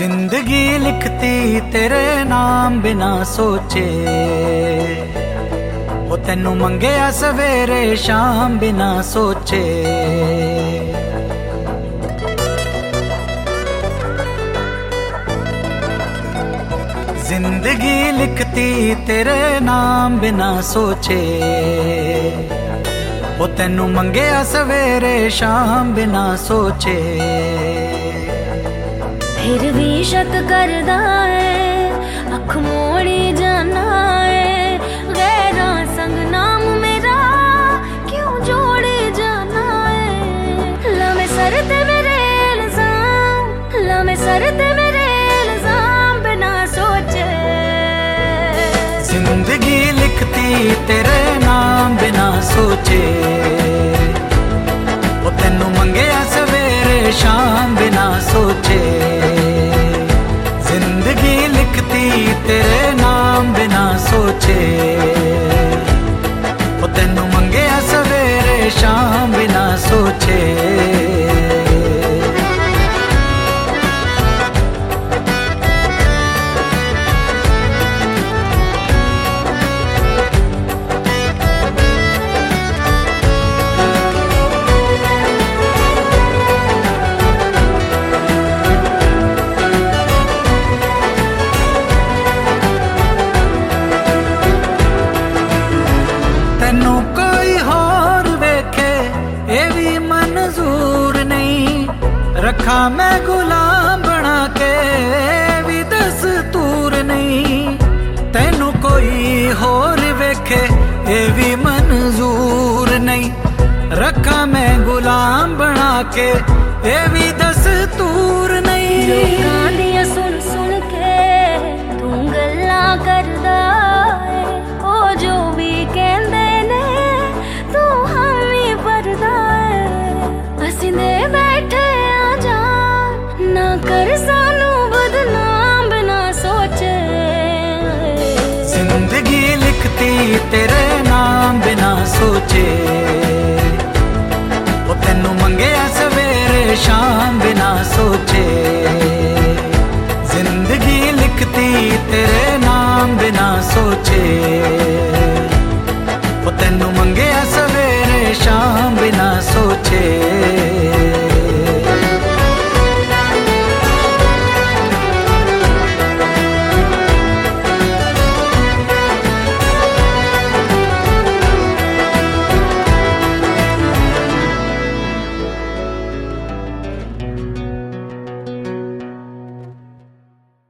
जिंदगी लिखती तेरे नाम बिना सोचे, वो तेनू मंगया सवेरे शाम बिना सोचे। जिंदगी लिखती तेरे नाम बिना सोचे, वो तेनू मंगया सवेरे शाम बिना सोचे। फिर भी शक करदा है, अख मोड़ी जाना है, गैरा संग नाम मेरा क्यों जोड़े जाना है। लम्हे सर ते मेरे इल्जाम, लम्हे सर ते मेरे इल्जाम बिना सोचे। जिंदगी लिखती तेरे नाम बिना सोचे, वो तेनू मंगया सवेरे शाम बिना सोचे। जिंदगी लिखती तेरे नाम बिना सोचे, वो तेनू मंगया सवेरे शाम बिना सोचे। तैनू कोई होर वेखे ये भी मंजूर नहीं, रखा मैं गुलाम बना के भी दस्तूर नहीं। तैनू कोई होर वेखे ये भी मंजूर नहीं, रखा मैं गुलाम बना के ये भी दस्तूर नहीं।